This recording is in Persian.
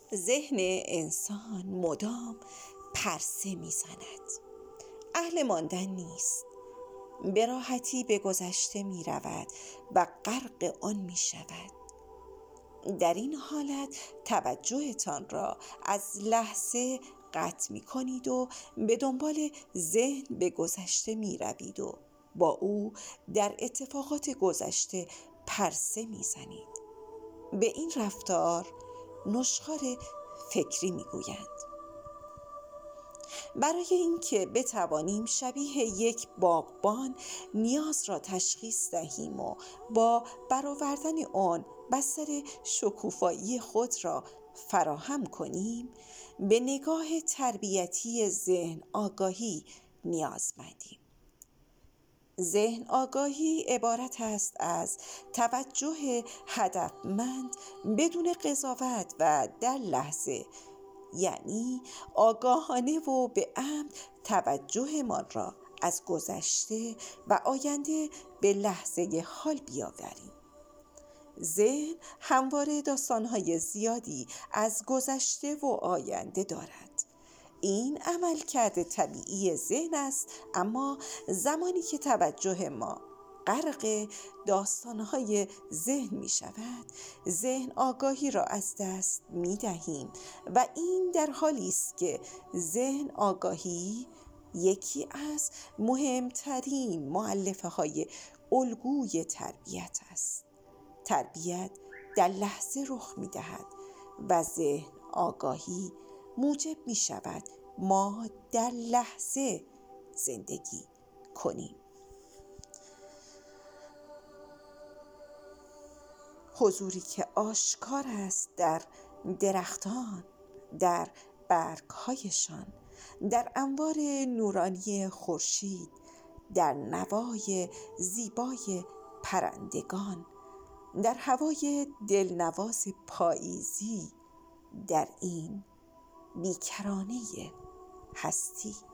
ذهن انسان مدام پرسه میزند، اهل ماندن نیست. به راحتی به گذشته می رود و غرق آن می شود. در این حالت توجهتان را از لحظه قطع می کنید و به دنبال ذهن به گذشته می روید و با او در اتفاقات گذشته پرسه می زنید. به این رفتار نشخوار فکری می گویند. برای اینکه بتوانیم شبیه یک باغبان نیاز را تشخیص دهیم و با برآوردن آن بستر شکوفایی خود را فراهم کنیم، به نگاه تربیتی ذهن آگاهی نیازمندیم. ذهن آگاهی عبارت است از توجه هدفمند بدون قضاوت و در لحظه، یعنی آگاهانه و به عمد توجهمان را از گذشته و آینده به لحظه حال بیاوریم. ذهن همواره داستان‌های زیادی از گذشته و آینده دارد. این عملکرد طبیعی ذهن است، اما زمانی که توجه ما غرق داستان‌های ذهن می شود، ذهن آگاهی را از دست می دهیم و این در حالی است که ذهن آگاهی یکی از مهمترین مؤلفه‌های الگوی تربیت است. تربیت در لحظه رخ می دهد و ذهن آگاهی موجب می شود ما در لحظه زندگی کنیم. حضوری که آشکار است در درختان، در برگ‌هایشان، در انوار نورانی خورشید، در نوای زیبای پرندگان، در هوای دلنواز پاییزی، در این بیکرانه هستی.